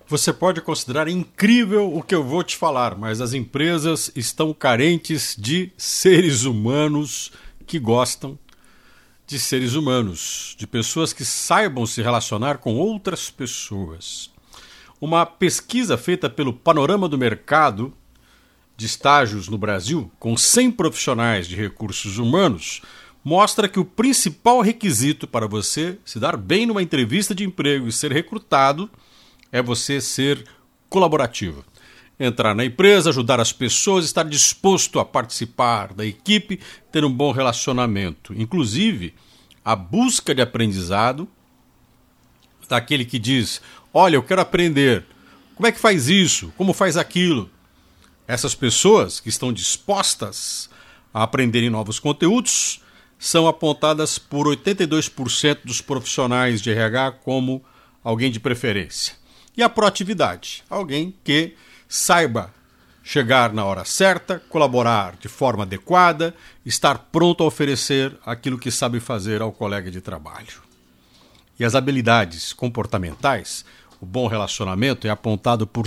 Você pode considerar incrível o que eu vou te falar, mas as empresas estão carentes de seres humanos que gostam de seres humanos, de pessoas que saibam se relacionar com outras pessoas. Uma pesquisa feita pelo Panorama do Mercado de Estágios no Brasil, com 100 profissionais de recursos humanos, mostra que o principal requisito para você se dar bem numa entrevista de emprego e ser recrutado é você ser colaborativo. Entrar na empresa, ajudar as pessoas, estar disposto a participar da equipe, ter um bom relacionamento. Inclusive, a busca de aprendizado daquele que diz: olha, eu quero aprender. Como é que faz isso? Como faz aquilo? Essas pessoas que estão dispostas a aprenderem novos conteúdos são apontadas por 82% dos profissionais de RH como alguém de preferência. E a proatividade, alguém que saiba chegar na hora certa, colaborar de forma adequada, estar pronto a oferecer aquilo que sabe fazer ao colega de trabalho. E as habilidades comportamentais, o bom relacionamento é apontado por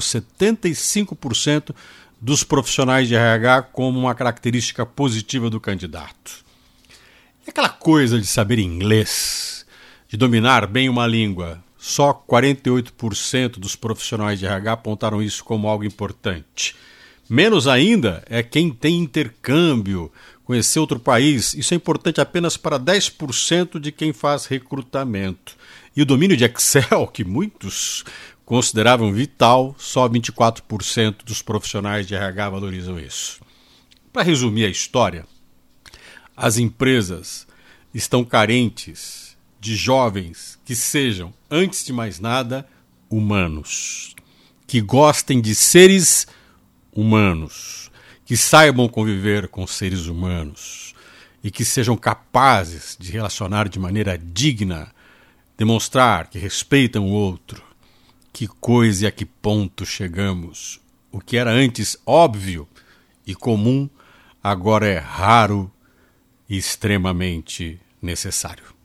75% dos profissionais de RH como uma característica positiva do candidato. E aquela coisa de saber inglês, de dominar bem uma língua, só 48% dos profissionais de RH apontaram isso como algo importante. Menos ainda é quem tem intercâmbio, conhecer outro país. Isso é importante apenas para 10% de quem faz recrutamento. E o domínio de Excel, que muitos consideravam vital, só 24% dos profissionais de RH valorizam isso. Para resumir a história, as empresas estão carentes de jovens que sejam, antes de mais nada, humanos, que gostem de seres humanos, que saibam conviver com seres humanos e que sejam capazes de relacionar de maneira digna, demonstrar que respeitam o outro. Que coisa e a que ponto chegamos. O que era antes óbvio e comum, agora é raro e extremamente necessário.